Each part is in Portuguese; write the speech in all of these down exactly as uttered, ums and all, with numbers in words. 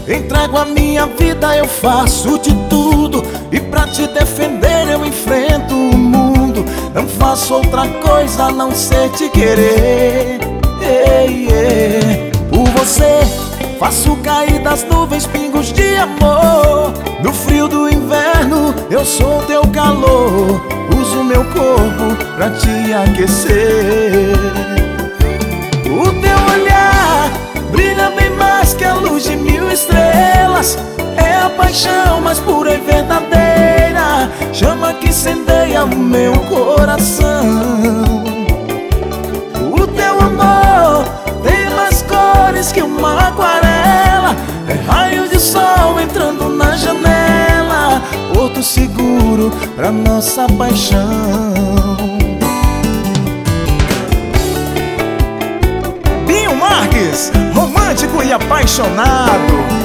entrego a minha vida, eu faço de tudo, e pra te defender eu enfrento o mundo. Não faço outra coisa a não ser te querer. Ei, ei. Por você faço cair das nuvens pingos de amor. No frio do inverno eu sou teu calor. Uso meu corpo pra te aquecer. O teu olhar brilha bem mais que a luz de mil estrelas. É a paixão mais pura e verdadeira, chama que incendeia o meu coração. O teu amor tem mais cores que uma aquarela. É raio de sol entrando na janela, porto seguro pra nossa paixão. Binho Marques, romântico e apaixonado.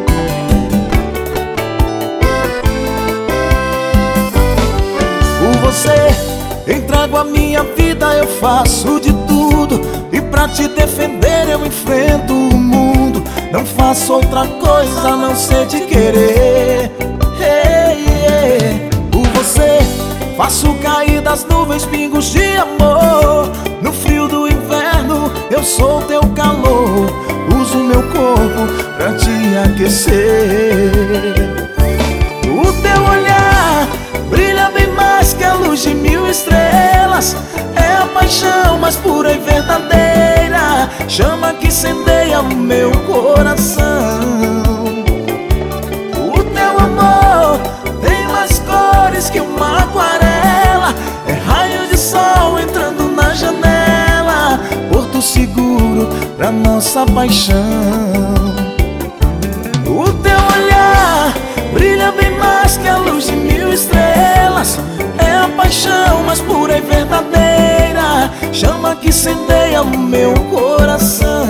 Por você entrego a minha vida, eu faço de tudo, e pra te defender eu enfrento o mundo. Não faço outra coisa a não ser te querer. Hey, hey. Por você faço cair das nuvens pingos de amor. No frio do inverno eu sou teu calor. Uso meu corpo pra te aquecer. O teu olhar brilha bem mais que a luz de mil estrelas. É a paixão mais pura e verdadeira, chama que incendeia o meu coração. O teu amor tem mais cores que uma aquarela. É raio de sol entrando na janela, porto seguro pra nossa paixão. O teu olhar brilha bem mais que a luz de mil estrelas. É a paixão mais pura e verdadeira, chama que incendeia o meu coração.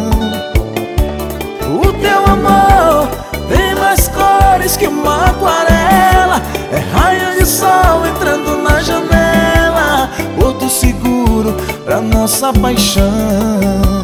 O teu amor tem mais cores que uma aquarela. É raio de sol entrando na janela, porto seguro pra nossa paixão.